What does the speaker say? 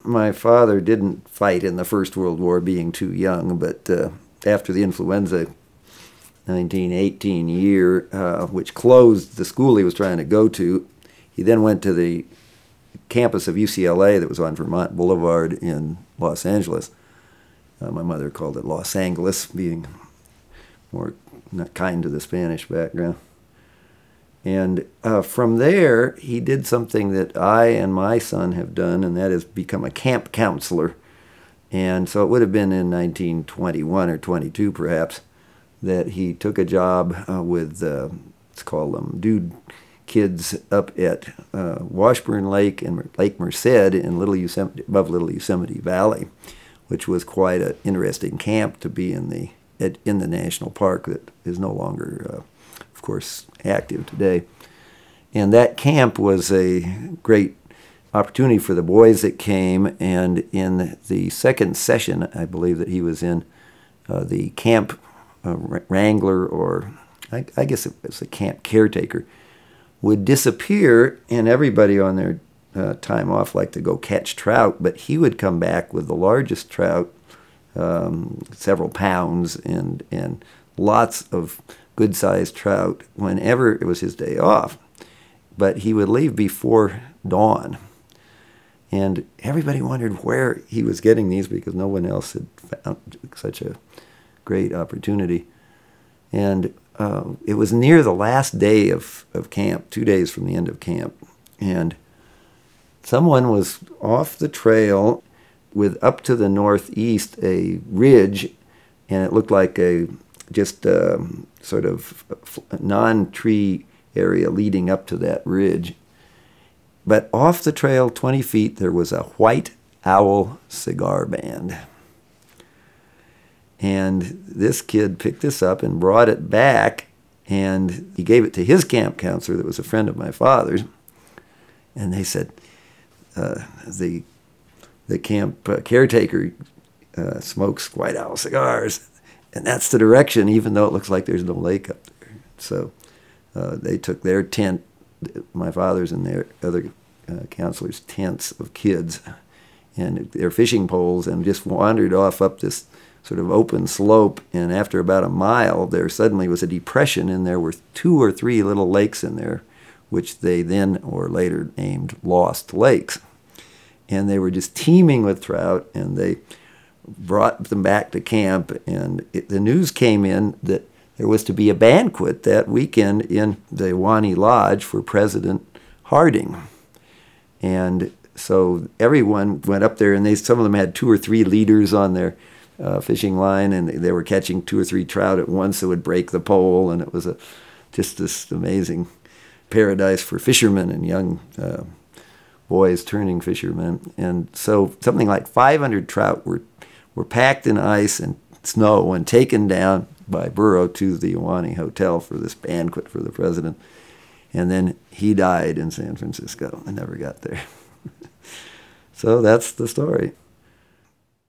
my father didn't fight in the First World War, being too young, but after the influenza 1918 year, which closed the school he was trying to go to, he then went to the campus of UCLA that was on Vermont Boulevard in Los Angeles. My mother called it Los Angeles, being more not kind to the Spanish background. And from there, he did something that I and my son have done, and that is become a camp counselor. And so it would have been in 1921 or 22, perhaps, that he took a job with, let's call them dude kids up at Washburn Lake and Lake Merced in above Little Yosemite Valley, which was quite an interesting camp to be in the national park that is no longer, of course, active today. And that camp was a great opportunity for the boys that came, and in the second session, I believe that he was in, the camp wrangler, or I guess it was a camp caretaker, would disappear, and everybody on their time off liked to go catch trout, but he would come back with the largest trout, several pounds, and lots of good-sized trout whenever it was his day off. But he would leave before dawn. And everybody wondered where he was getting these because no one else had found such a great opportunity. And it was near the last day of camp, 2 days from the end of camp. And someone was off the trail with up to the northeast a ridge, and it looked like just sort of non-tree area leading up to that ridge. But off the trail 20 feet, there was a White Owl cigar band. And this kid picked this up and brought it back, and he gave it to his camp counselor that was a friend of my father's. And they said, the camp caretaker smokes White Owl cigars, and that's the direction, even though it looks like there's no lake up there. So they took their tent, my father's and their other counselors' tents of kids, and their fishing poles, and just wandered off up this sort of open slope. And after about a mile, there suddenly was a depression, and there were 2 or 3 little lakes in there, which they then or later named Lost Lakes. And they were just teeming with trout, and they brought them back to camp, and the news came in that there was to be a banquet that weekend in the Ahwahnee Lodge for President Harding. And so everyone went up there, and some of them had 2 or 3 leaders on their fishing line, and they were catching 2 or 3 trout at once that would break the pole, and it was just this amazing paradise for fishermen and young boys turning fishermen. And so something like 500 trout were packed in ice and snow and taken down by Burro to the Ahwahnee Hotel for this banquet for the president. And then he died in San Francisco and never got there. So that's the story.